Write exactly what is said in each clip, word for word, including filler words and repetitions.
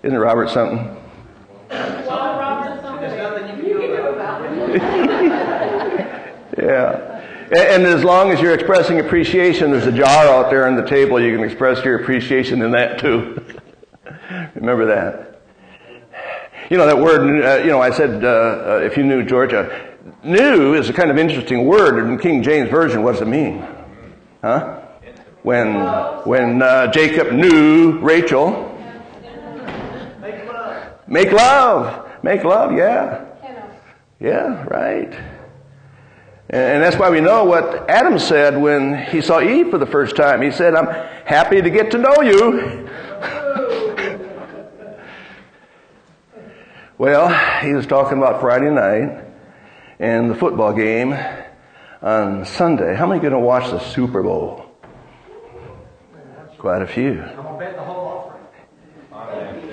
Isn't it Robert something? Well, Robert something. There's nothing you can do about it. Yeah. And as long as you're expressing appreciation, there's a jar out there on the table. You can express your appreciation in that too. Remember that. You know, that word, uh, you know, I said, uh, uh, if you knew Georgia, new is a kind of interesting word. In King James Version, what does it mean? Huh? When, when uh, Jacob knew Rachel. Make love. Make love. Make love, yeah. Yeah, right. And that's why we know what Adam said when he saw Eve for the first time. He said, I'm happy to get to know you. Well, he was talking about Friday night and the football game on Sunday. How many are going to watch the Super Bowl? Quite a few. I'm going to bet the whole offering.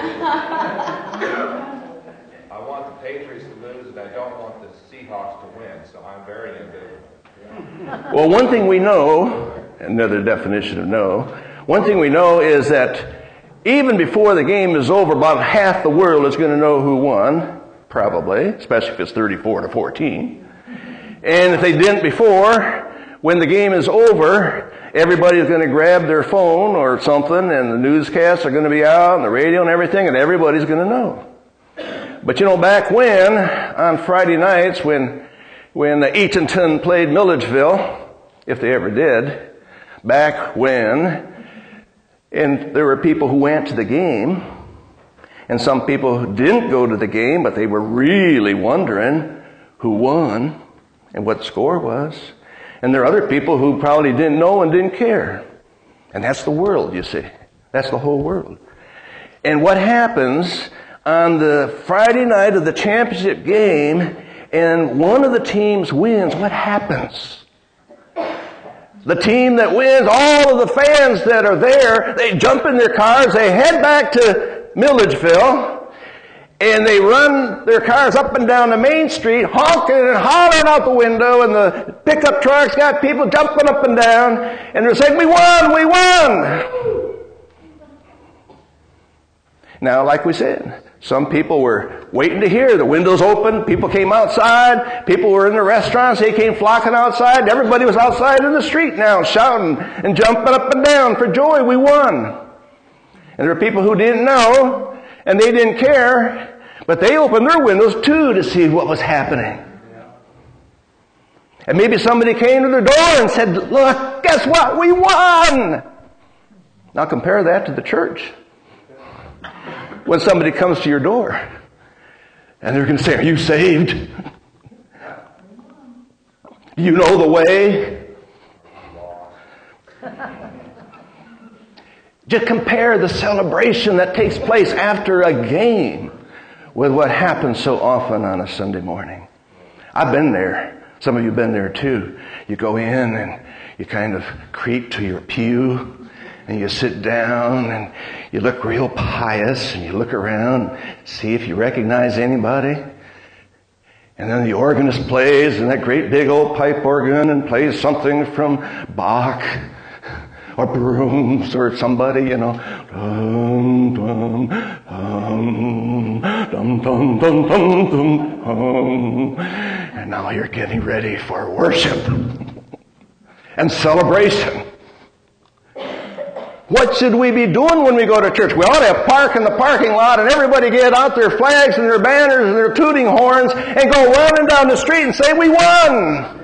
I want the Patriots to lose, and I don't want the Seahawks to win, so I'm very ambivalent. Well, one thing we know, another definition of know, one thing we know is that even before the game is over, about half the world is going to know who won, probably, especially if it's thirty-four to fourteen. And if they didn't before, when the game is over, everybody's going to grab their phone or something, and the newscasts are going to be out, and the radio and everything, and everybody's going to know. But you know, back when, on Friday nights, when when Eatonton played Milledgeville, if they ever did, back when, and there were people who went to the game, and some people who didn't go to the game, but they were really wondering who won and what the score was. And there are other people who probably didn't know and didn't care. And that's the world, you see. That's the whole world. And what happens on the Friday night of the championship game, and one of the teams wins, what happens? The team that wins, all of the fans that are there, they jump in their cars, they head back to Milledgeville, and they run their cars up and down the main street, honking and hollering out the window, and the pickup trucks got people jumping up and down, and they're saying, we won, we won! Now, like we said, some people were waiting to hear. The windows open, people came outside, people were in the restaurants, they came flocking outside, everybody was outside in the street now, shouting and jumping up and down for joy, we won. And there were people who didn't know, and they didn't care, but they opened their windows too to see what was happening. And maybe somebody came to their door and said, look, guess what, we won! Now compare that to the church. When somebody comes to your door and they're going to say, are you saved? You know the way? Just compare the celebration that takes place after a game with what happens so often on a Sunday morning. I've been there. Some of you have been there too. You go in and you kind of creep to your pew. And you sit down and you look real pious and you look around, see if you recognize anybody. And then the organist plays, and that great big old pipe organ, and plays something from Bach or Brahms or somebody, you know. Dum, dum, dum, dum, dum, dum, dum, dum, dum. And now you're getting ready for worship and celebration. What should we be doing when we go to church? We ought to park in the parking lot and everybody get out their flags and their banners and their tooting horns and go running down the street and say, we won!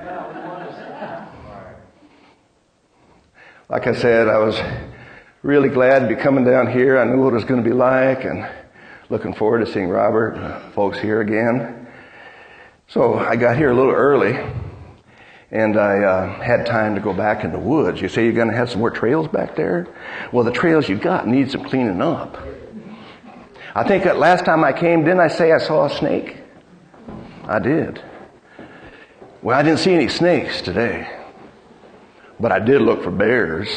Like I said, I was really glad to be coming down here. I knew what it was going to be like, and looking forward to seeing Robert and the folks here again. So I got here a little early. And I uh, had time to go back in the woods. You say you're going to have some more trails back there? Well, the trails you got need some cleaning up. I think that last time I came, didn't I say I saw a snake? I did. Well, I didn't see any snakes today. But I did look for bears.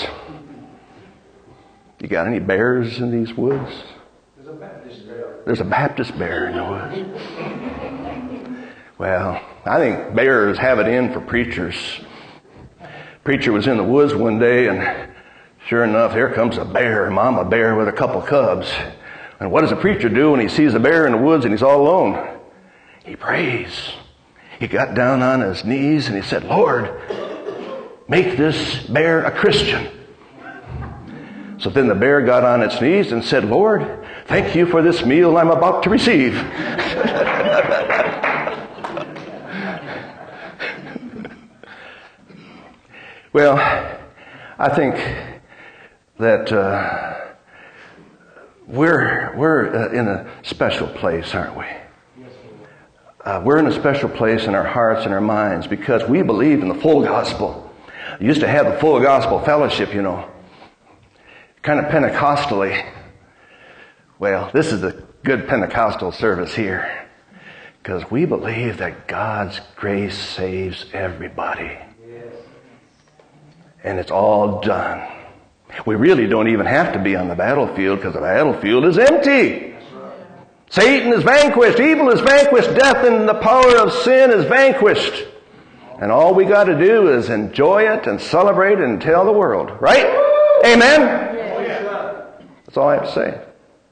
You got any bears in these woods? There's a Baptist bear. There's a Baptist bear in the woods. Well, I think bears have it in for preachers. Preacher was in the woods one day, and sure enough, here comes a bear, mama bear with a couple cubs. And what does a preacher do when he sees a bear in the woods and he's all alone? He prays. He got down on his knees and he said, Lord, make this bear a Christian. So then the bear got on its knees and said, Lord, thank you for this meal I'm about to receive. Well, I think that uh, we're we're uh, in a special place, aren't we? Uh, we're in a special place in our hearts and our minds because we believe in the full gospel. I used to have the full gospel fellowship, you know, kind of Pentecostally. Well, this is a good Pentecostal service here because we believe that God's grace saves everybody. And it's all done. We really don't even have to be on the battlefield because the battlefield is empty. Satan is vanquished. Evil is vanquished. Death and the power of sin is vanquished. And all we got to do is enjoy it and celebrate it and tell the world. Right? Amen? That's all I have to say.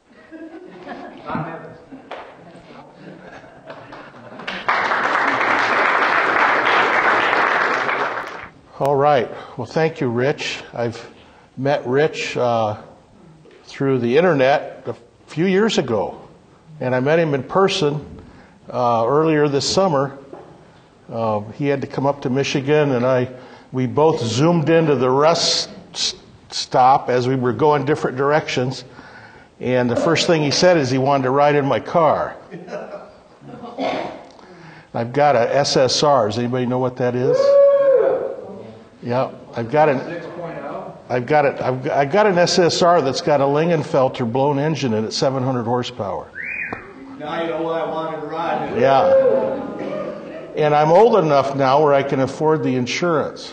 All right. Well, thank you, Rich. I've met Rich uh, through the internet a few years ago, and I met him in person uh, earlier this summer. Uh, he had to come up to Michigan, and I we both zoomed into the rest stop as we were going different directions. And the first thing he said is he wanted to ride in my car. I've got a S S R. Does anybody know what that is? Yeah, I've got an. I've got it. I've got, I've got an S S R that's got a Lingenfelter blown engine in it, seven hundred horsepower. Now you know what I wanted to ride. Yeah, and I'm old enough now where I can afford the insurance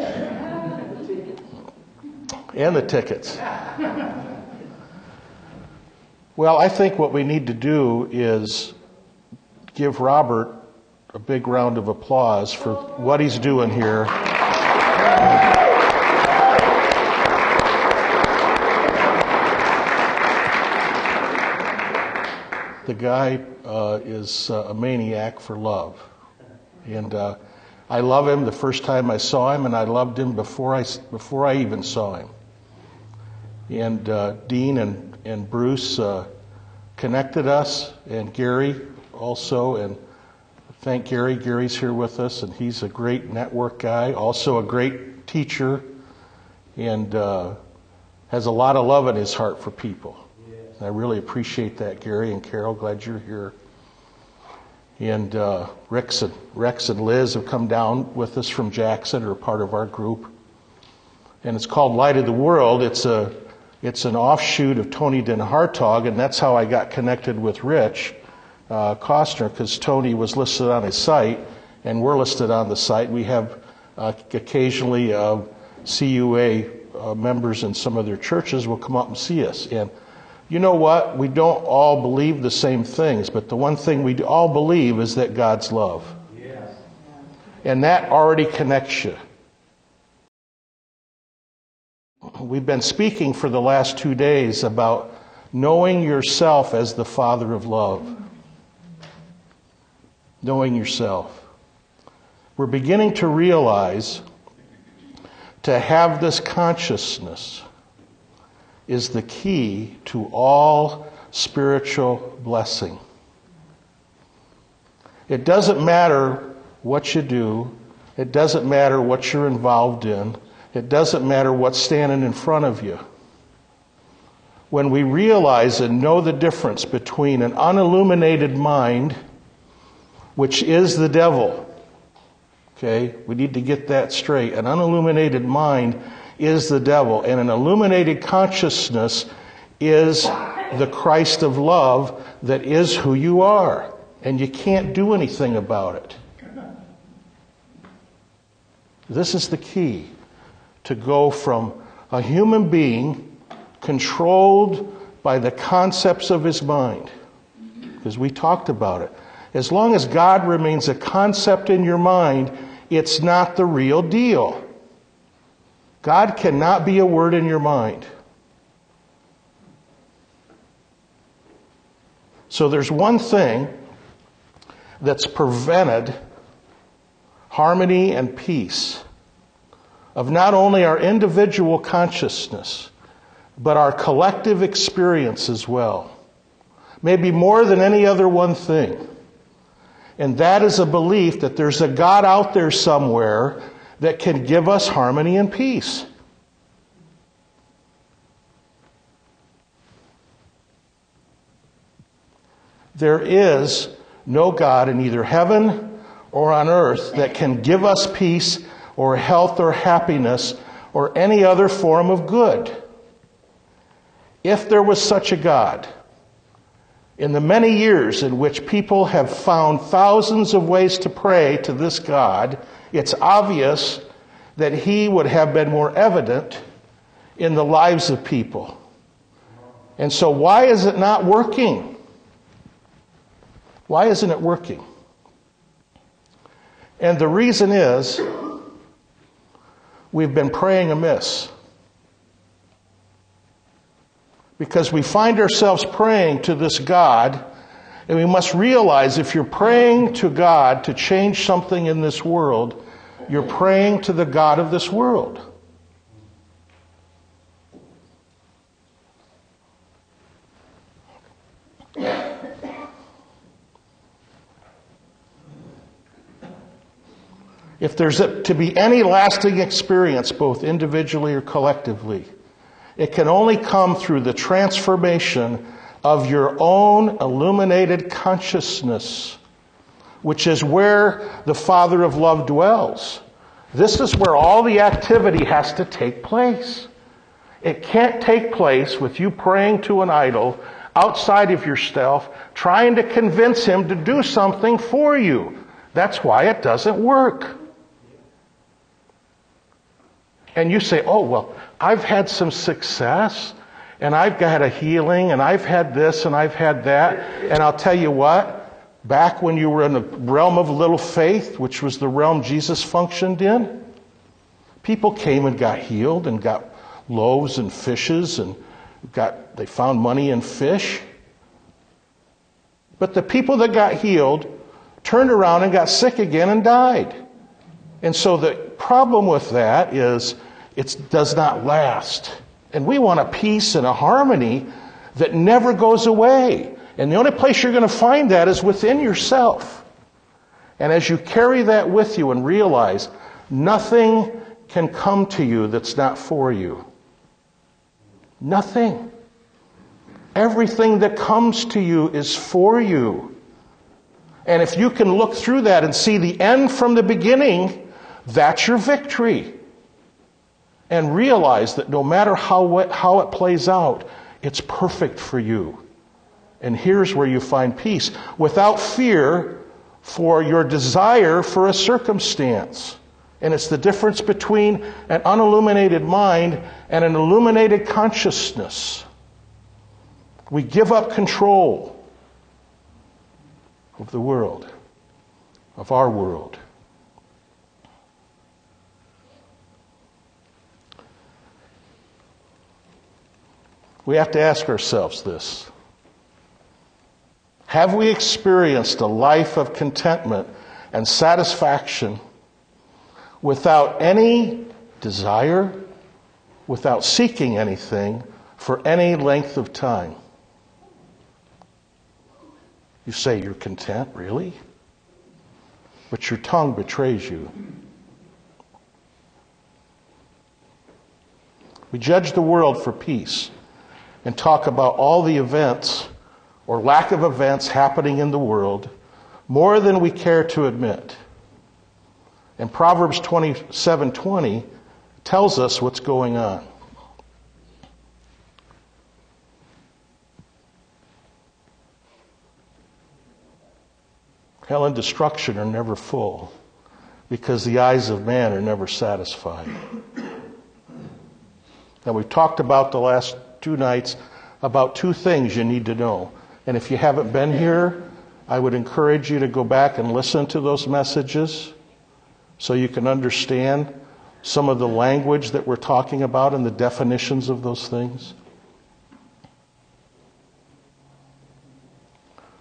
and the tickets. Well, I think what we need to do is give Robert a big round of applause for what he's doing here. The guy uh, is uh, a maniac for love. And uh, I love him the first time I saw him, and I loved him before I, before I even saw him. And uh, Dean and, and Bruce uh, connected us, and Gary also, and thank Gary. Gary's here with us, and he's a great network guy, also a great teacher, and uh, has a lot of love in his heart for people. I really appreciate that, Gary and Carol. Glad you're here. And uh, Rex, and, Rex and Liz have come down with us from Jackson, are part of our group. And it's called Light of the World. It's a it's an offshoot of Tony Den Hartog, and that's how I got connected with Rich uh, Costner, because Tony was listed on his site, and we're listed on the site. We have uh, occasionally uh, C U A uh, members in some of their churches will come up and see us. And you know what? We don't all believe the same things, but the one thing we all believe is that God's love. Yes. And that already connects you. We've been speaking for the last two days about knowing yourself as the Father of love. Knowing yourself. We're beginning to realize to have this consciousness is the key to all spiritual blessing. It doesn't matter what you do. It doesn't matter what you're involved in. It doesn't matter what's standing in front of you. When we realize and know the difference between an unilluminated mind, which is the devil, okay, we need to get that straight. An unilluminated mind is the devil, and an illuminated consciousness is the Christ of love that is who you are, and you can't do anything about it. This is the key to go from a human being controlled by the concepts of his mind, because we talked about it. As long as God remains a concept in your mind, it's not the real deal. God cannot be a word in your mind. So there's one thing that's prevented harmony and peace of not only our individual consciousness, but our collective experience as well. Maybe more than any other one thing. And that is a belief that there's a God out there somewhere that can give us harmony and peace. There is no God in either heaven or on earth that can give us peace or health or happiness or any other form of good. If there was such a God, in the many years in which people have found thousands of ways to pray to this God, it's obvious that he would have been more evident in the lives of people. And so why is it not working? Why isn't it working? And the reason is we've been praying amiss. Because we find ourselves praying to this God, and we must realize if you're praying to God to change something in this world, you're praying to the God of this world. If there's a, to be any lasting experience, both individually or collectively, it can only come through the transformation of your own illuminated consciousness, which is where the Father of love dwells. This is where all the activity has to take place. It can't take place with you praying to an idol outside of yourself, trying to convince him to do something for you. That's why it doesn't work. And you say, oh, well, I've had some success, and I've got a healing, and I've had this, and I've had that. And I'll tell you what, back when you were in the realm of little faith, which was the realm Jesus functioned in, people came and got healed and got loaves and fishes, and got they found money in fish. But the people that got healed turned around and got sick again and died. And so the problem with that is it does not last. And we want a peace and a harmony that never goes away. And the only place you're going to find that is within yourself. And as you carry that with you and realize nothing can come to you that's not for you. Nothing. Everything that comes to you is for you. And if you can look through that and see the end from the beginning, that's your victory. And realize that no matter how it, how it plays out, it's perfect for you. And here's where you find peace. Without fear for your desire for a circumstance. And it's the difference between an unilluminated mind and an illuminated consciousness. We give up control of the world, of our world. We have to ask ourselves this. Have we experienced a life of contentment and satisfaction without any desire, without seeking anything for any length of time? You say you're content, really? But your tongue betrays you. We judge the world for peace and talk about all the events or lack of events happening in the world more than we care to admit. And Proverbs twenty-seven twenty tells us what's going on. Hell and destruction are never full because the eyes of man are never satisfied. Now, we've talked about the last two nights about two things you need to know. And if you haven't been here, I would encourage you to go back and listen to those messages so you can understand some of the language that we're talking about and the definitions of those things.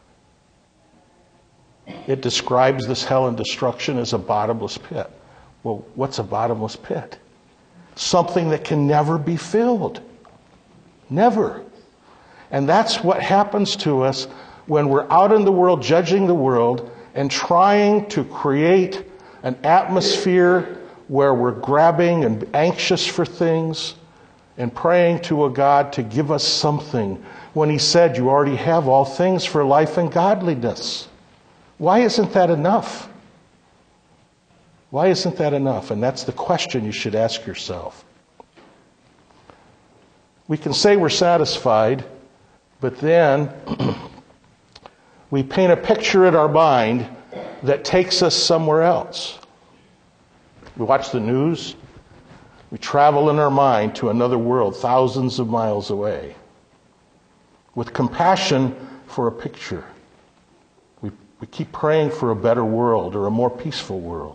it describes this hell and destruction as a bottomless pit. Well, what's a bottomless pit? Something that can never be filled. Never. And that's what happens to us when we're out in the world judging the world and trying to create an atmosphere where we're grabbing and anxious for things and praying to a God to give us something when he said you already have all things for life and godliness. Why isn't that enough? Why isn't that enough? And that's the question you should ask yourself. We can say we're satisfied, but then we paint a picture in our mind that takes us somewhere else. We watch the news. We travel in our mind to another world thousands of miles away with compassion for a picture. We, we keep praying for a better world or a more peaceful world.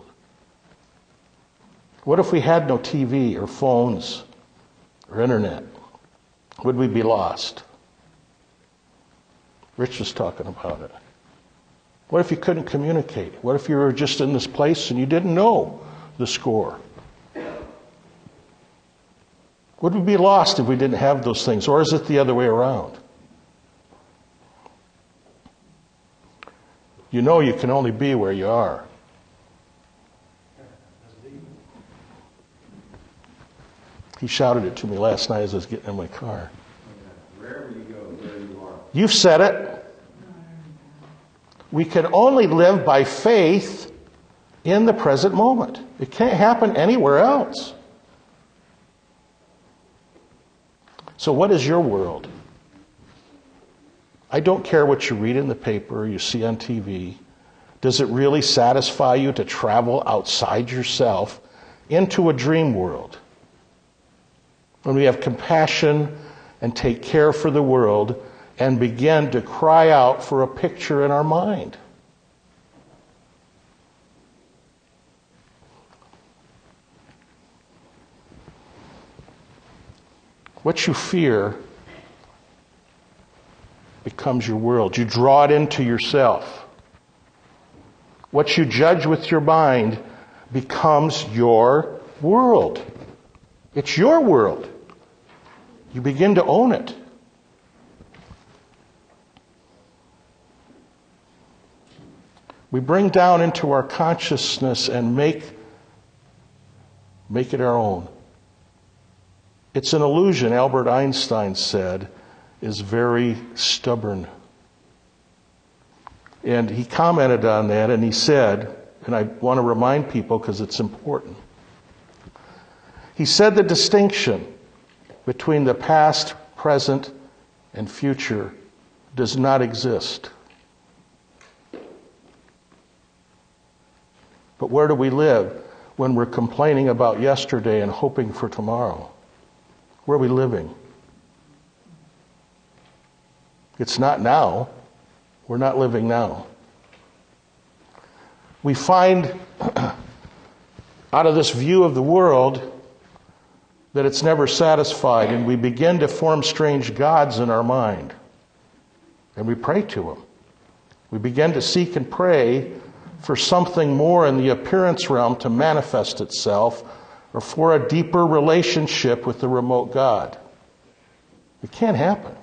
What if we had no T V or phones or internet? Would we be lost? Rich was talking about it. What if you couldn't communicate? What if you were just in this place and you didn't know the score? Would we be lost if we didn't have those things? Or is it the other way around? You know you can only be where you are. He shouted it to me last night as I was getting in my car. Wherever you go, where you are. You've said it. We can only live by faith in the present moment. It can't happen anywhere else. So what is your world? I don't care what you read in the paper or you see on T V. Does it really satisfy you to travel outside yourself into a dream world? When we have compassion and take care for the world and begin to cry out for a picture in our mind. What you fear becomes your world. You draw it into yourself. What you judge with your mind becomes your world. It's your world. You begin to own it. We bring down into our consciousness and make, make it our own. It's an illusion, Albert Einstein said, is very stubborn. And he commented on that and he said, and I want to remind people because it's important. He said the distinction between the past, present, and future does not exist. But where do we live when we're complaining about yesterday and hoping for tomorrow? Where are we living? It's not now. We're not living now. We find out of this view of the world that it's never satisfied, and we begin to form strange gods in our mind. And we pray to them. We begin to seek and pray for something more in the appearance realm to manifest itself, or for a deeper relationship with the remote God. It can't happen.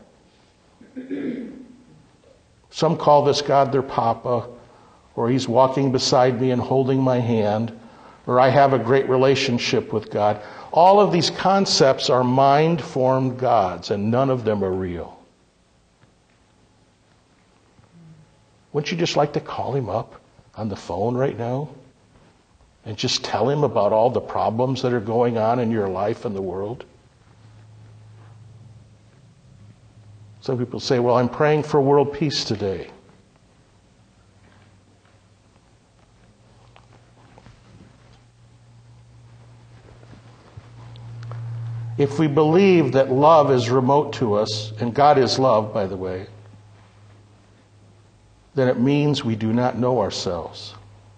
Some call this God their papa, or he's walking beside me and holding my hand, or I have a great relationship with God. All of these concepts are mind-formed gods, and none of them are real. Wouldn't you just like to call him up on the phone right now and just tell him about all the problems that are going on in your life and the world? Some people say, well, I'm praying for world peace today. If we believe that love is remote to us, and God is love, by the way, then it means we do not know ourselves.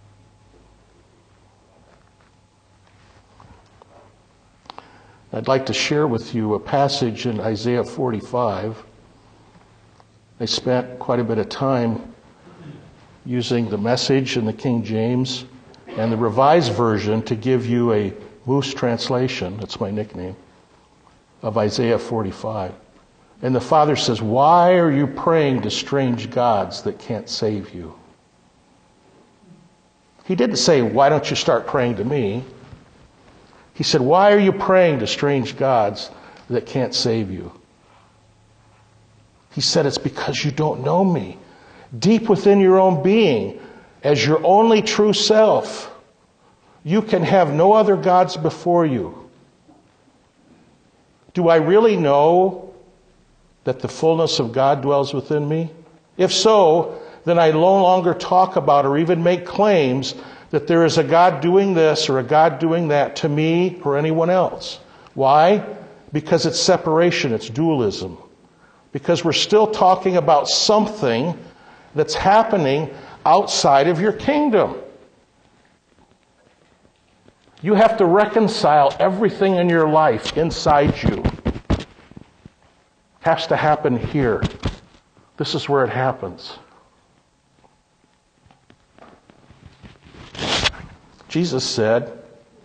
I'd like to share with you a passage in Isaiah forty-five. I spent quite a bit of time using the Message and the King James and the Revised Version to give you a Moose translation, that's my nickname, of Isaiah forty-five. And the Father says, why are you praying to strange gods that can't save you? He didn't say, why don't you start praying to me? He said, why are you praying to strange gods that can't save you? He said, it's because you don't know me. Deep within your own being, as your only true self, you can have no other gods before you. Do I really know that the fullness of God dwells within me? If so, then I no longer talk about or even make claims that there is a God doing this or a God doing that to me or anyone else. Why? Because it's separation, it's dualism. Because we're still talking about something that's happening outside of your kingdom. You have to reconcile everything in your life inside you. It has to happen here. This is where it happens. Jesus said,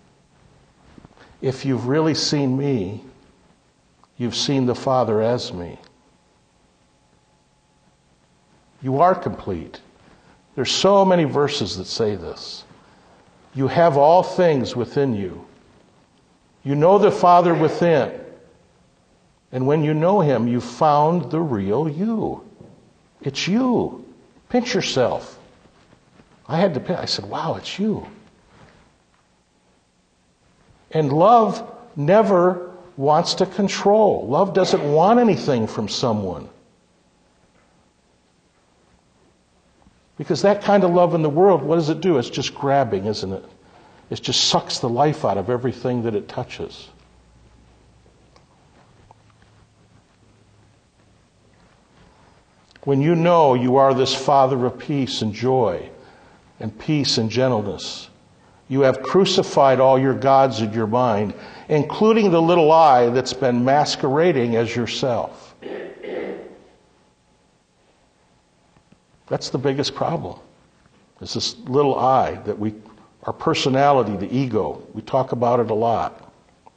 if you've really seen me, you've seen the Father as me. You are complete. There's so many verses that say this. You have all things within you. You know the Father within. And when you know Him, you've found the real you. It's you. Pinch yourself. I had to pinch. I said, wow, it's you. And love never wants to control. Love doesn't want anything from someone. Because that kind of love in the world, what does it do? It's just grabbing, isn't it? It just sucks the life out of everything that it touches. When you know you are this Father of peace and joy and peace and gentleness, you have crucified all your gods in your mind, including the little I that's been masquerading as yourself. That's the biggest problem. It's this little I that we, our personality, the ego, we talk about it a lot.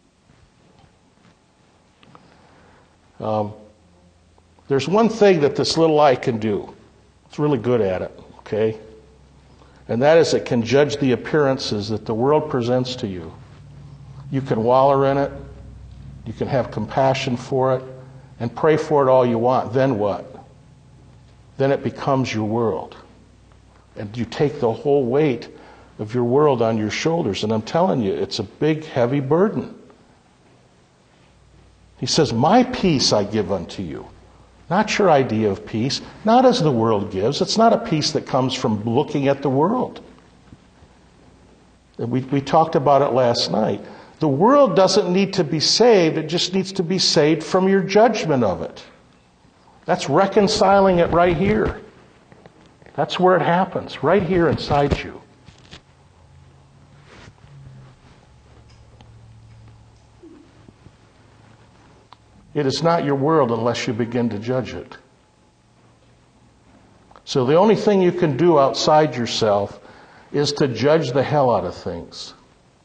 Um, there's one thing that this little I can do. It's really good at it, okay? And that is it can judge the appearances that the world presents to you. You can wallow in it. You can have compassion for it and pray for it all you want. Then what? Then it becomes your world. And you take the whole weight of your world on your shoulders. And I'm telling you, it's a big, heavy burden. He says, my peace I give unto you. Not your idea of peace. Not as the world gives. It's not a peace that comes from looking at the world. And we, we talked about it last night. The world doesn't need to be saved. It just needs to be saved from your judgment of it. That's reconciling it right here. That's where it happens, right here inside you. It is not your world unless you begin to judge it. So the only thing you can do outside yourself is to judge the hell out of things.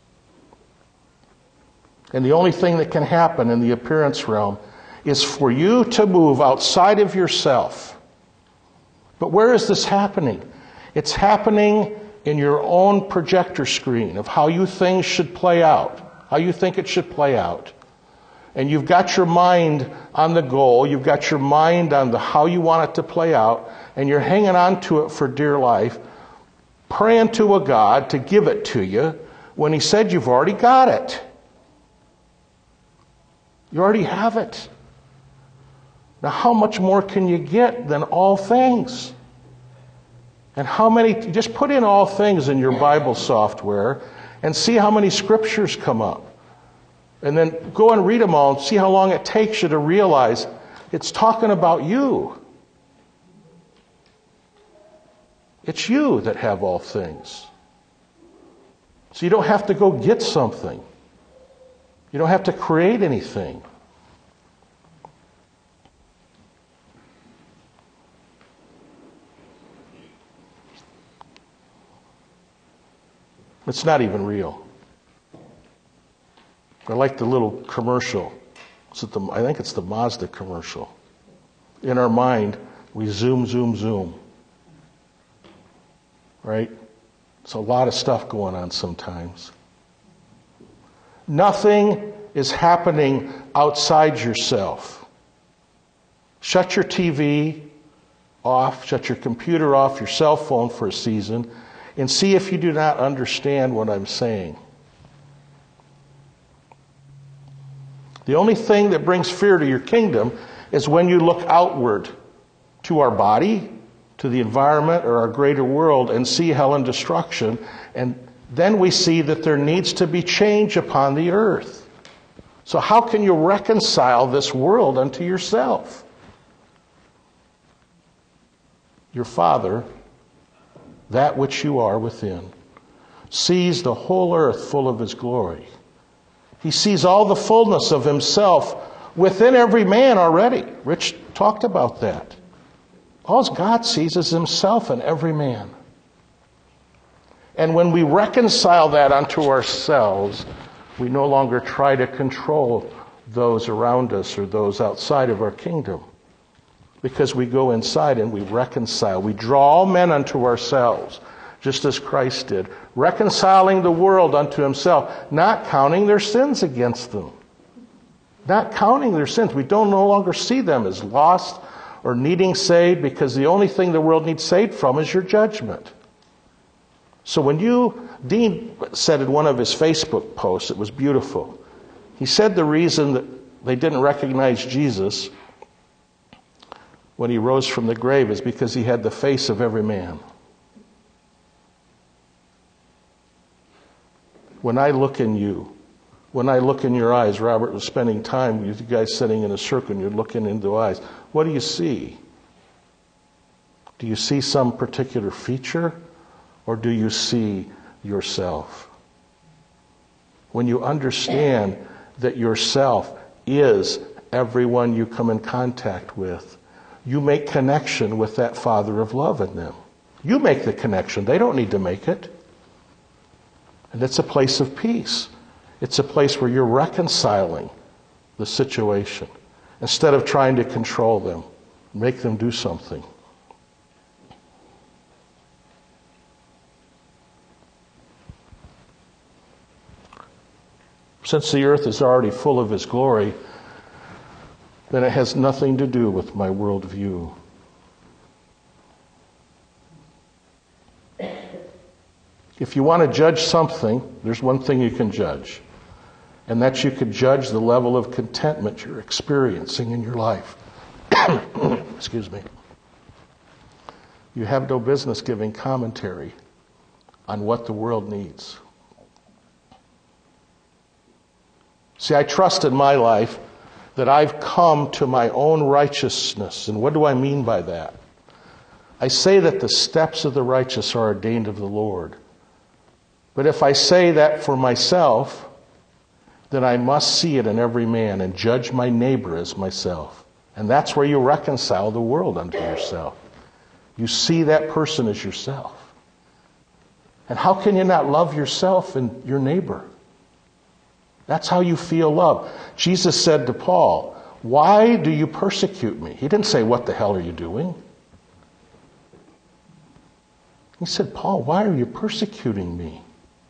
And the only thing that can happen in the appearance realm is for you to move outside of yourself. But where is this happening? It's happening in your own projector screen of how you things should play out, how you think it should play out. And you've got your mind on the goal, you've got your mind on the how you want it to play out, and you're hanging on to it for dear life, praying to a God to give it to you when He said you've already got it. You already have it. Now, how much more can you get than all things? And how many, just put in all things in your Bible software and see how many scriptures come up. And then go and read them all and see how long it takes you to realize it's talking about you. It's you that have all things. So you don't have to go get something. You don't have to create anything. It's not even real. I like the little commercial. Is it the, I think it's the Mazda commercial. In our mind, we zoom, zoom, zoom. Right? It's a lot of stuff going on sometimes. Nothing is happening outside yourself. Shut your T V off, shut your computer off, your cell phone for a season, and see if you do not understand what I'm saying. The only thing that brings fear to your kingdom is when you look outward to our body, to the environment, or our greater world, and see hell and destruction, and then we see that there needs to be change upon the earth. So how can you reconcile this world unto yourself? Your Father, that which you are within, sees the whole earth full of His glory. He sees all the fullness of Himself within every man already. Rich talked about that. All God sees is Himself in every man. And when we reconcile that unto ourselves, we no longer try to control those around us or those outside of our kingdom. Because we go inside and we reconcile. We draw all men unto ourselves, just as Christ did. Reconciling the world unto Himself, not counting their sins against them. Not counting their sins. We don't no longer see them as lost or needing saved, because the only thing the world needs saved from is your judgment. So when you, Dean said in one of his Facebook posts, it was beautiful. He said the reason that they didn't recognize Jesus when He rose from the grave is because He had the face of every man. When I look in you, when I look in your eyes, Robert was spending time with you guys sitting in a circle and you're looking into eyes. What do you see? Do you see some particular feature, or do you see yourself? When you understand that yourself is everyone you come in contact with, you make connection with that Father of love in them. You make the connection. They don't need to make it. And it's a place of peace. It's a place where you're reconciling the situation instead of trying to control them, make them do something. Since the earth is already full of His glory, then it has nothing to do with my worldview. If you want to judge something, there's one thing you can judge, and that's you can judge the level of contentment you're experiencing in your life. Excuse me. You have no business giving commentary on what the world needs. See, I trust in my life that I've come to my own righteousness. And what do I mean by that? I say that the steps of the righteous are ordained of the Lord. But if I say that for myself, then I must see it in every man and judge my neighbor as myself. And that's where you reconcile the world unto yourself. You see that person as yourself. And how can you not love yourself and your neighbor? That's how you feel love. Jesus said to Paul, "Why do you persecute me?" He didn't say, "What the hell are you doing?" He said, "Paul, why are you persecuting me?"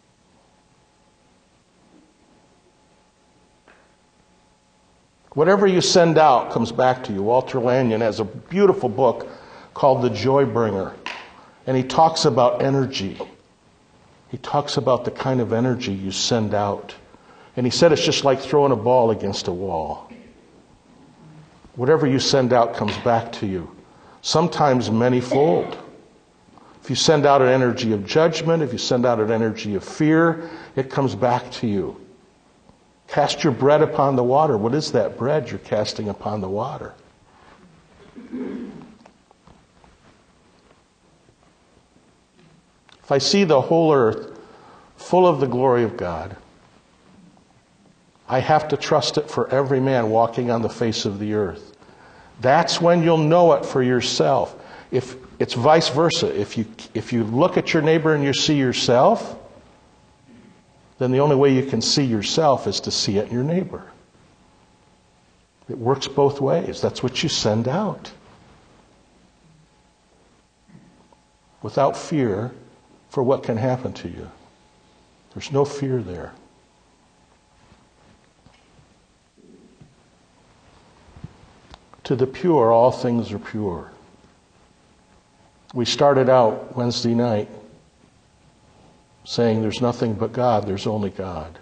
Whatever you send out comes back to you. Walter Lanyon has a beautiful book called The Joy Bringer. And he talks about energy. He talks about the kind of energy you send out. And he said it's just like throwing a ball against a wall. Whatever you send out comes back to you. Sometimes manyfold. If you send out an energy of judgment, if you send out an energy of fear, it comes back to you. Cast your bread upon the water. What is that bread you're casting upon the water? If I see the whole earth full of the glory of God, I have to trust it for every man walking on the face of the earth. That's when you'll know it for yourself. If it's vice versa, if you if you look at your neighbor and you see yourself, then the only way you can see yourself is to see it in your neighbor. It works both ways. That's what you send out. Without fear for what can happen to you. There's no fear there. To the pure, all things are pure. We started out Wednesday night saying there's nothing but God, there's only God.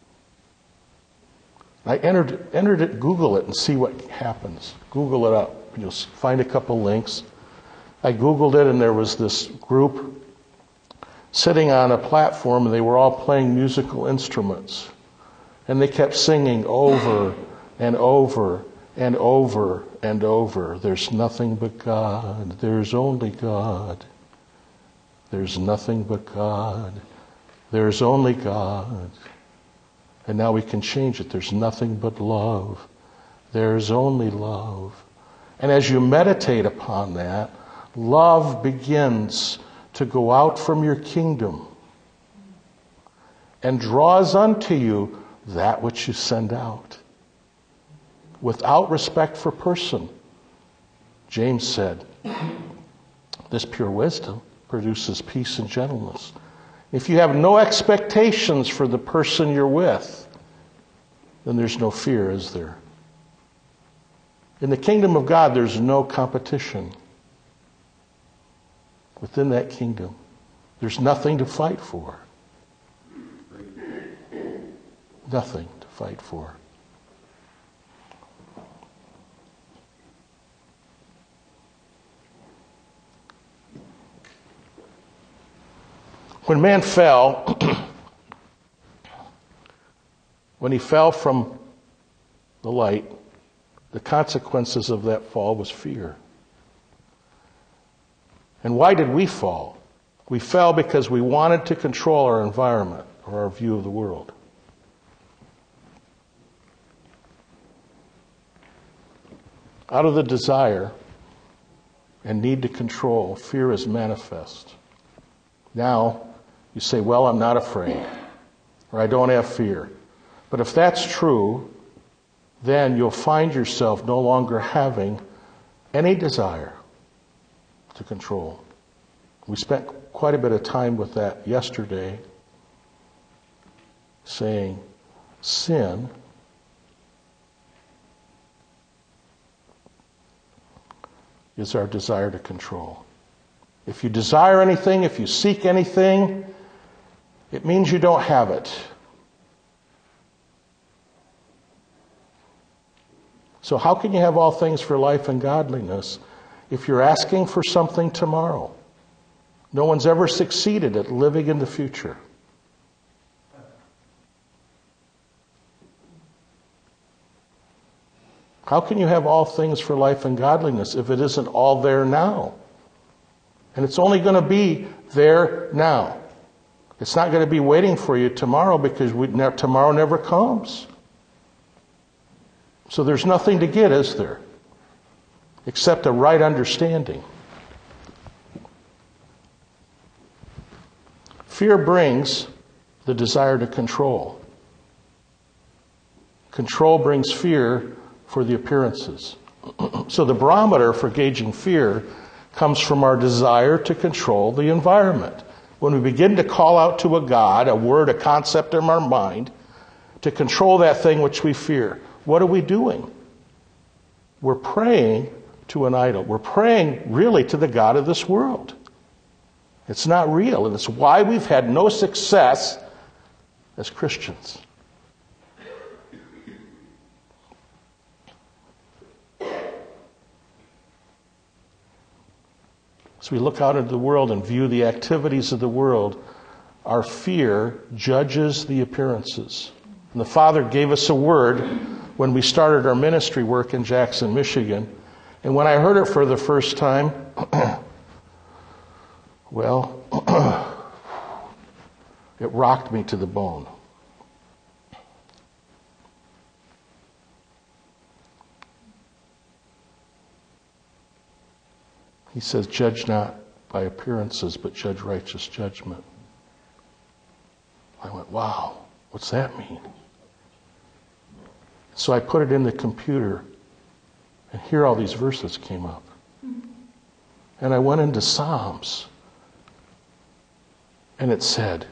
I entered, entered it, Google it, and see what happens. Google it up. You'll find a couple links. I Googled it, and there was this group sitting on a platform, and they were all playing musical instruments. And they kept singing over and over and over and over. There's nothing but God. There's only God. There's nothing but God. There's only God. And now we can change it. There's nothing but love. There's only love. And as you meditate upon that, love begins to go out from your kingdom and draws unto you that which you send out. Without respect for person, James said, this pure wisdom produces peace and gentleness. If you have no expectations for the person you're with, then there's no fear, is there? In the kingdom of God, there's no competition. Within that kingdom, there's nothing to fight for. Nothing to fight for. When man fell, when he fell from the light, the consequences of that fall was fear. And why did we fall? We fell because we wanted to control our environment or our view of the world. Out of the desire and need to control, fear is manifest. Now, you say, well, I'm not afraid, or I don't have fear. But if that's true, then you'll find yourself no longer having any desire to control. We spent quite a bit of time with that yesterday, saying sin is our desire to control. If you desire anything, if you seek anything, it means you don't have it. So how can you have all things for life and godliness if you're asking for something tomorrow? No one's ever succeeded at living in the future. How can you have all things for life and godliness if it isn't all there now? And it's only going to be there now. It's not going to be waiting for you tomorrow because we, ne- tomorrow never comes. So there's nothing to get, is there? Except a right understanding. Fear brings the desire to control. Control brings fear for the appearances. So the barometer for gauging fear comes from our desire to control the environment. When we begin to call out to a God, a word, a concept in our mind, to control that thing which we fear, what are we doing? We're praying to an idol. We're praying really to the God of this world. It's not real, and it's why we've had no success as Christians. As we look out into the world and view the activities of the world, our fear judges the appearances. And the Father gave us a word when we started our ministry work in Jackson, Michigan. And when I heard it for the first time, well, it rocked me to the bone. He says, judge not by appearances, but judge righteous judgment. I went, wow. What's that mean? So I put it in the computer, and here all these verses came up. And I went into Psalms, and it said,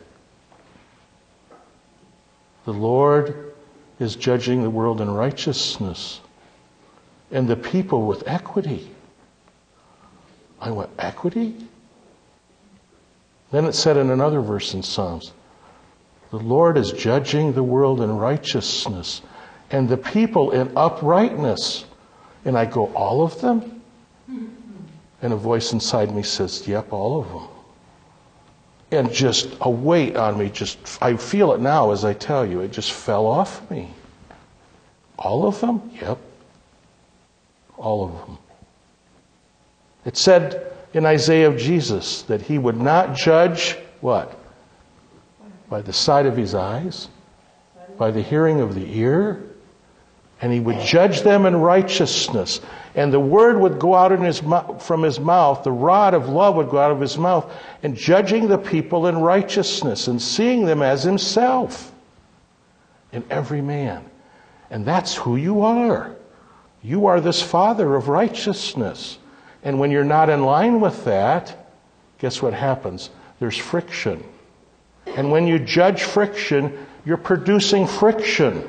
the Lord is judging the world in righteousness, and the people with equity. I went, equity? Then it said in another verse in Psalms, the Lord is judging the world in righteousness, and the people in uprightness. And I go, all of them? And a voice inside me says, yep, all of them. And just a weight on me, just I feel it now as I tell you, it just fell off me. All of them? Yep. All of them. It said in Isaiah of Jesus that he would not judge, what? By the sight of his eyes, by the hearing of the ear, and he would judge them in righteousness. And the word would go out in his from his mouth, the rod of love would go out of his mouth, and judging the people in righteousness and seeing them as himself in every man. And that's who you are. You are this Father of righteousness. And when you're not in line with that, guess what happens? There's friction. And when you judge friction, you're producing friction.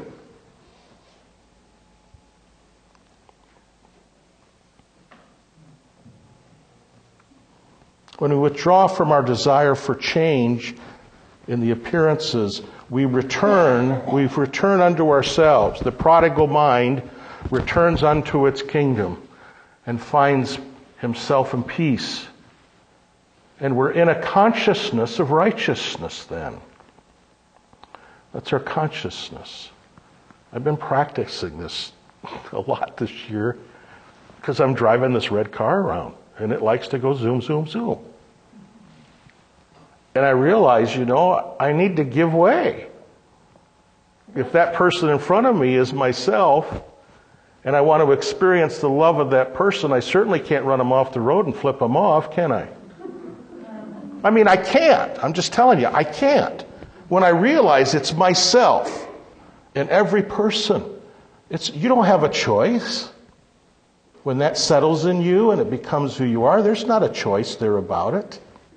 When we withdraw from our desire for change in the appearances, we return, we return unto ourselves. The prodigal mind returns unto its kingdom and finds himself in peace. And we're in a consciousness of righteousness then. That's our consciousness. I've been practicing this a lot this year because I'm driving this red car around and it likes to go zoom, zoom, zoom. And I realize, you know, I need to give way. If that person in front of me is myself, and I want to experience the love of that person, I certainly can't run them off the road and flip them off, can I? I mean, I can't. I'm just telling you, I can't. When I realize it's myself in every person, it's you don't have a choice. When that settles in you and it becomes who you are, there's not a choice there about it.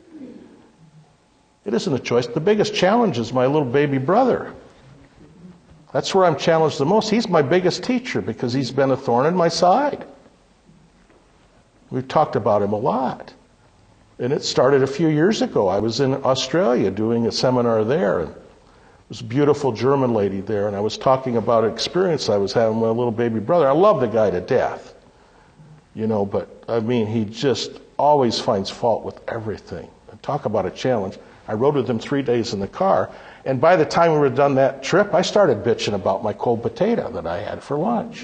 It isn't a choice. The biggest challenge is my little baby brother. That's where I'm challenged the most. He's my biggest teacher because he's been a thorn in my side. We've talked about him a lot. And it started a few years ago. I was in Australia doing a seminar there. And there was a beautiful German lady there. And I was talking about an experience I was having with my little baby brother. I love the guy to death. You know, but I mean, he just always finds fault with everything. And talk about a challenge. I rode with him three days in the car. And by the time we were done that trip, I started bitching about my cold potato that I had for lunch.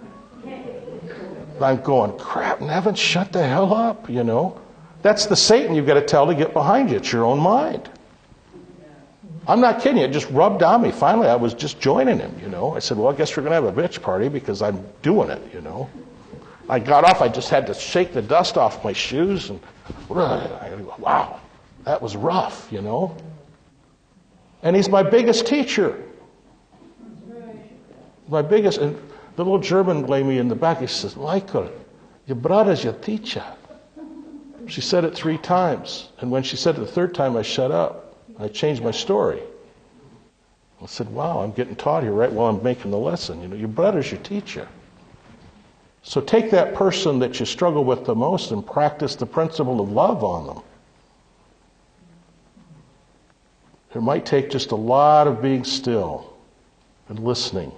I'm going, crap, Nevin, shut the hell up, you know. That's the Satan you've got to tell to get behind you. It's your own mind. I'm not kidding you. It just rubbed on me. Finally, I was just joining him, you know. I said, well, I guess we're going to have a bitch party because I'm doing it, you know. I got off. I just had to shake the dust off my shoes. And I go, wow, that was rough, you know. And he's my biggest teacher. My biggest, and the little German lady in the back, he says, Michael, your brother's your teacher. She said it three times. And when she said it the third time, I shut up. I changed my story. I said, wow, I'm getting taught here right while I'm making the lesson. You know, your brother's your teacher. So take that person that you struggle with the most and practice the principle of love on them. It might take just a lot of being still and listening.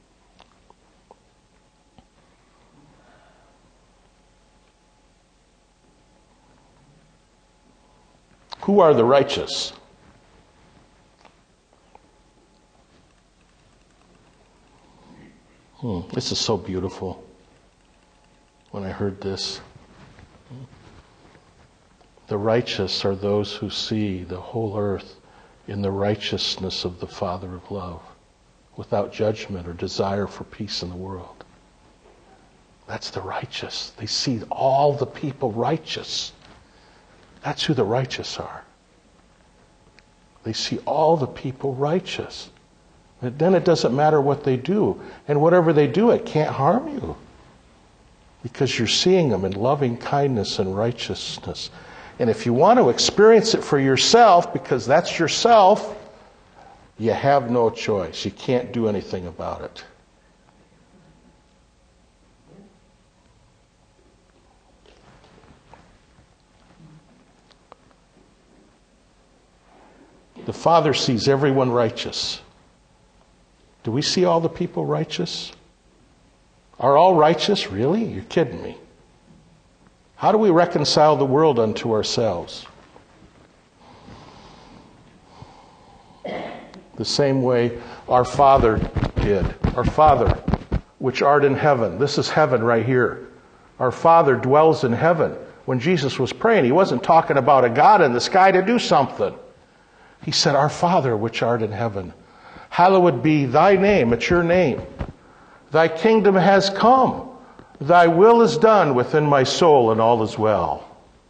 Who are the righteous? Hmm, this is so beautiful. When I heard this, the righteous are those who see the whole earth in the righteousness of the Father of love, without judgment or desire for peace in the world. That's the righteous. They see all the people righteous. That's who the righteous are. They see all the people righteous. But then it doesn't matter what they do. And whatever they do, it can't harm you. Because you're seeing them in loving kindness and righteousness. And if you want to experience it for yourself, because that's yourself, you have no choice. You can't do anything about it. The Father sees everyone righteous. Do we see all the people righteous? Are all righteous? Really? You're kidding me. How do we reconcile the world unto ourselves? The same way our Father did. Our Father, which art in heaven. This is heaven right here. Our Father dwells in heaven. When Jesus was praying, he wasn't talking about a God in the sky to do something. He said, Our Father, which art in heaven, hallowed be thy name. It's your name. Thy kingdom has come. Thy will is done within my soul, and all is well.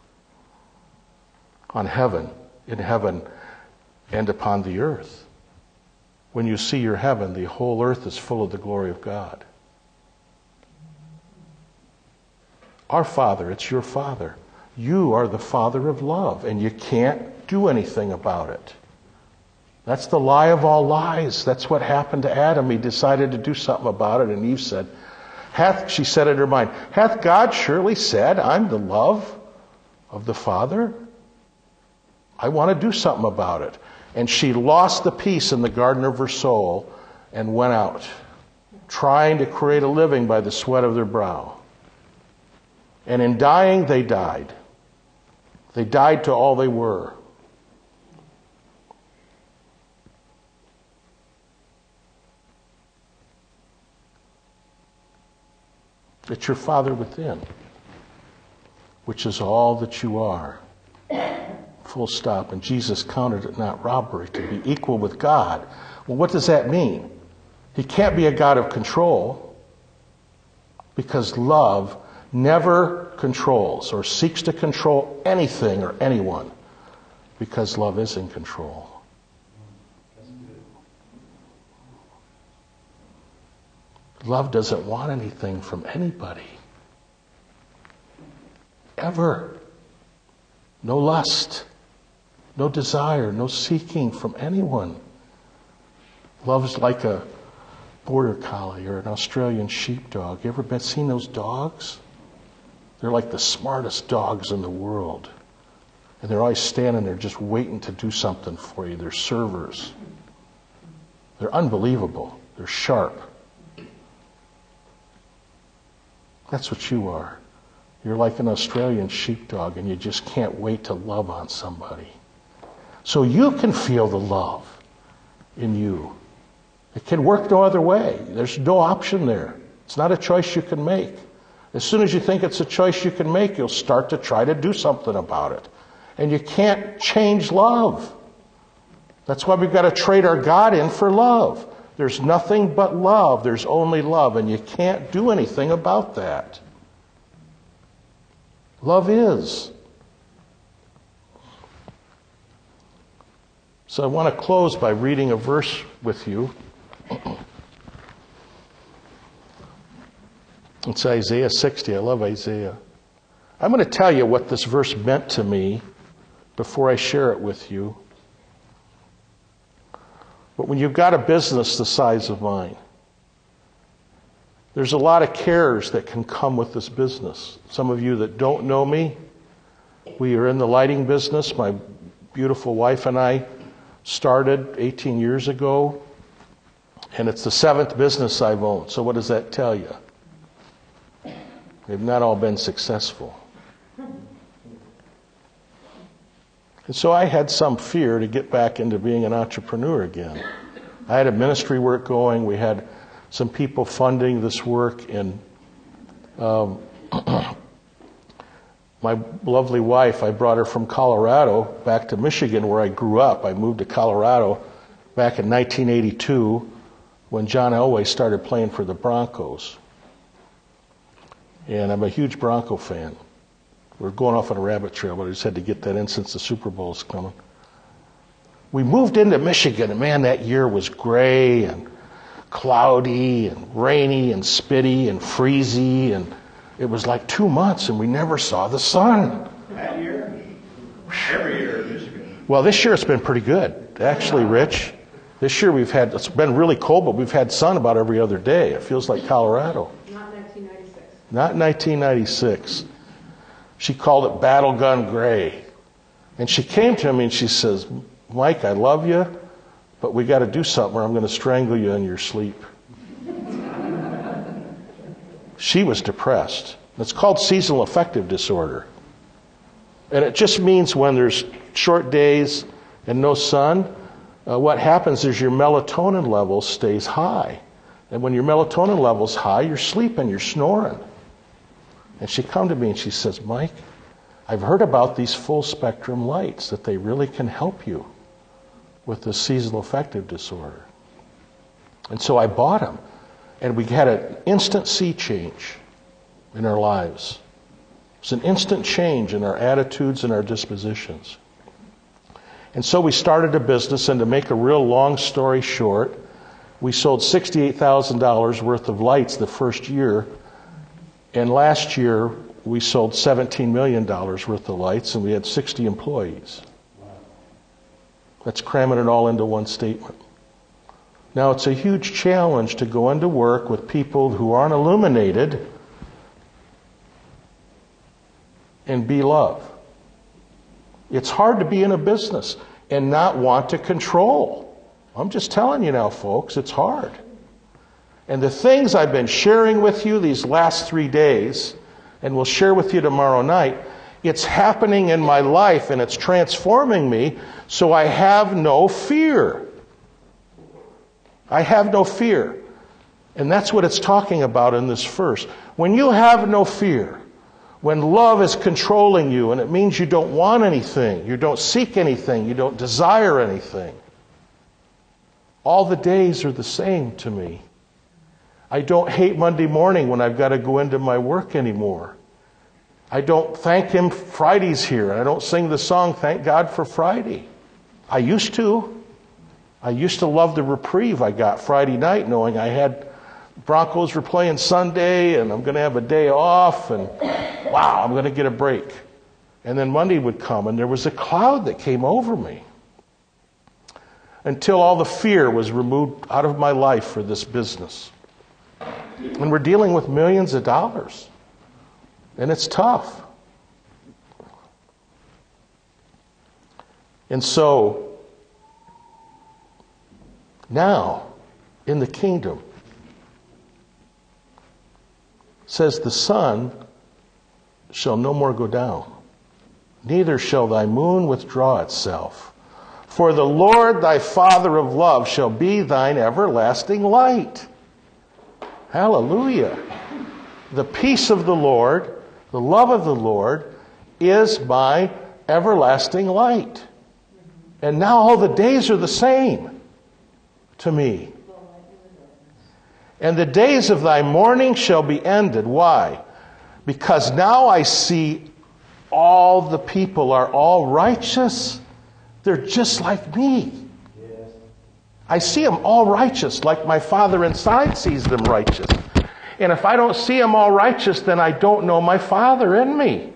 On heaven, in heaven, and upon the earth. When you see your heaven, the whole earth is full of the glory of God. Our Father, it's your Father. You are the Father of love, and you can't do anything about it. That's the lie of all lies. That's what happened to Adam. He decided to do something about it, and Eve said, Hath, she said in her mind, hath God surely said, I'm the love of the Father? I want to do something about it. And she lost the peace in the garden of her soul and went out, trying to create a living by the sweat of their brow. And in dying, they died. They died to all they were. It's your Father within, which is all that you are. Full stop. And Jesus counted it not robbery to be equal with God. Well, what does that mean? He can't be a God of control, because love never controls or seeks to control anything or anyone, because love is in control. Love doesn't want anything from anybody. Ever. No lust. No desire. No seeking from anyone. Love's like a border collie or an Australian sheepdog. You ever been seen those dogs? They're like the smartest dogs in the world. And they're always standing there just waiting to do something for you. They're servers. They're unbelievable. They're sharp. That's what you are. You're like an Australian sheepdog, and you just can't wait to love on somebody. So you can feel the love in you. It can work no other way. There's no option there. It's not a choice you can make. As soon as you think it's a choice you can make, you'll start to try to do something about it. And you can't change love. That's why we've got to trade our God in for love. There's nothing but love. There's only love, and you can't do anything about that. Love is. So I want to close by reading a verse with you. It's Isaiah sixty. I love Isaiah. I'm going to tell you what this verse meant to me before I share it with you. But when you've got a business the size of mine, there's a lot of cares that can come with this business. Some of you that don't know me, we are in the lighting business. My beautiful wife and I started eighteen years ago, and it's the seventh business I've owned. So what does that tell you? They've not all been successful. And so I had some fear to get back into being an entrepreneur again. I had a ministry work going. We had some people funding this work. And um, my lovely wife, I brought her from Colorado back to Michigan, where I grew up. I moved to Colorado back in nineteen eighty-two when John Elway started playing for the Broncos. And I'm a huge Bronco fan. We're going off on a rabbit trail, but I just had to get that in since the Super Bowl's coming. We moved into Michigan, and man, that year was gray and cloudy and rainy and spitty and freezy, and it was like two months, and we never saw the sun. That year? Every year in Michigan. Well, this year it's been pretty good, actually, Rich. This year we've had, it's been really cold, but we've had sun about every other day. It feels like Colorado. Not nineteen ninety-six. Not nineteen ninety-six. She called it Battle Gun Gray. And she came to me and she says, Mike, I love you, but we got to do something or I'm going to strangle you in your sleep. She was depressed. It's called seasonal affective disorder. And it just means when there's short days and no sun, uh, what happens is your melatonin level stays high. And when your melatonin level's high, you're sleeping, you're snoring. And she come to me and she says, Mike, I've heard about these full spectrum lights, that they really can help you with the seasonal affective disorder. And so I bought them. And we had an instant sea change in our lives. It's an instant change in our attitudes and our dispositions. And so we started a business, and to make a real long story short, we sold sixty-eight thousand dollars worth of lights the first year. And last year, we sold seventeen million dollars worth of lights, and we had sixty employees. That's cramming it all into one statement. Now, it's a huge challenge to go into work with people who aren't illuminated and be love. It's hard to be in a business and not want to control. I'm just telling you now, folks, it's hard. And the things I've been sharing with you these last three days, and will share with you tomorrow night, it's happening in my life and it's transforming me, so I have no fear. I have no fear. And that's what it's talking about in this verse. When you have no fear, when love is controlling you, and it means you don't want anything, you don't seek anything, you don't desire anything, all the days are the same to me. I don't hate Monday morning when I've got to go into my work anymore. I don't thank Him Friday's here. I don't sing the song, Thank God for Friday. I used to. I used to love the reprieve I got Friday night, knowing I had Broncos were playing Sunday, and I'm going to have a day off, and wow, I'm going to get a break. And then Monday would come, and there was a cloud that came over me until all the fear was removed out of my life for this business. And we're dealing with millions of dollars. And it's tough. And so, now, in the kingdom, says the sun shall no more go down, neither shall thy moon withdraw itself. For the Lord thy Father of love shall be thine everlasting light. Hallelujah. The peace of the Lord, the love of the Lord, is my everlasting light. And now all the days are the same to me. And the days of thy mourning shall be ended. Why? Because now I see all the people are all righteous. They're just like me. I see them all righteous, like my Father inside sees them righteous. And if I don't see them all righteous, then I don't know my Father in me.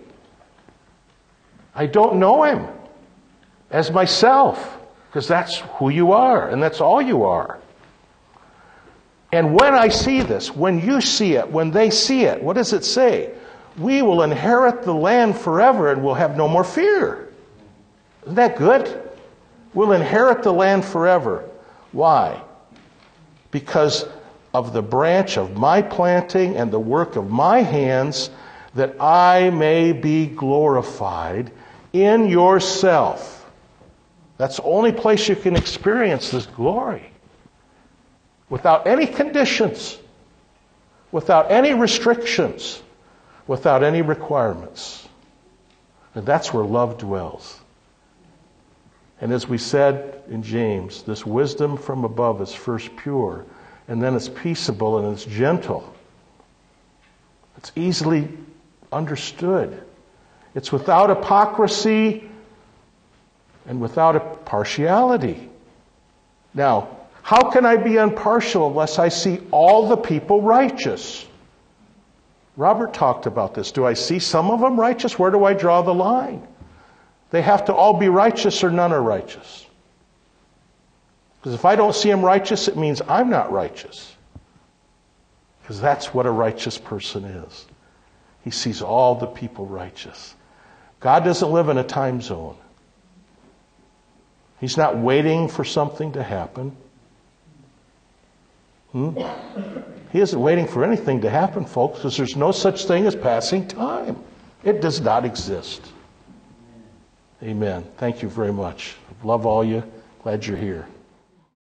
I don't know Him as myself, because that's who you are, and that's all you are. And when I see this, when you see it, when they see it, what does it say? We will inherit the land forever and we'll have no more fear. Isn't that good? We'll inherit the land forever. Why? Because of the branch of my planting and the work of my hands, that I may be glorified in yourself. That's the only place you can experience this glory. Without any conditions, without any restrictions, without any requirements. And that's where love dwells. And as we said in James, this wisdom from above is first pure, and then it's peaceable and it's gentle. It's easily understood. It's without hypocrisy and without a partiality. Now, how can I be impartial unless I see all the people righteous? Robert talked about this. Do I see some of them righteous? Where do I draw the line? They have to all be righteous or none are righteous. Because if I don't see them righteous, it means I'm not righteous. Because that's what a righteous person is. He sees all the people righteous. God doesn't live in a time zone. He's not waiting for something to happen. Hmm? He isn't waiting for anything to happen, folks, because there's no such thing as passing time. It does not exist. Amen. Thank you very much. Love all you. Glad you're here.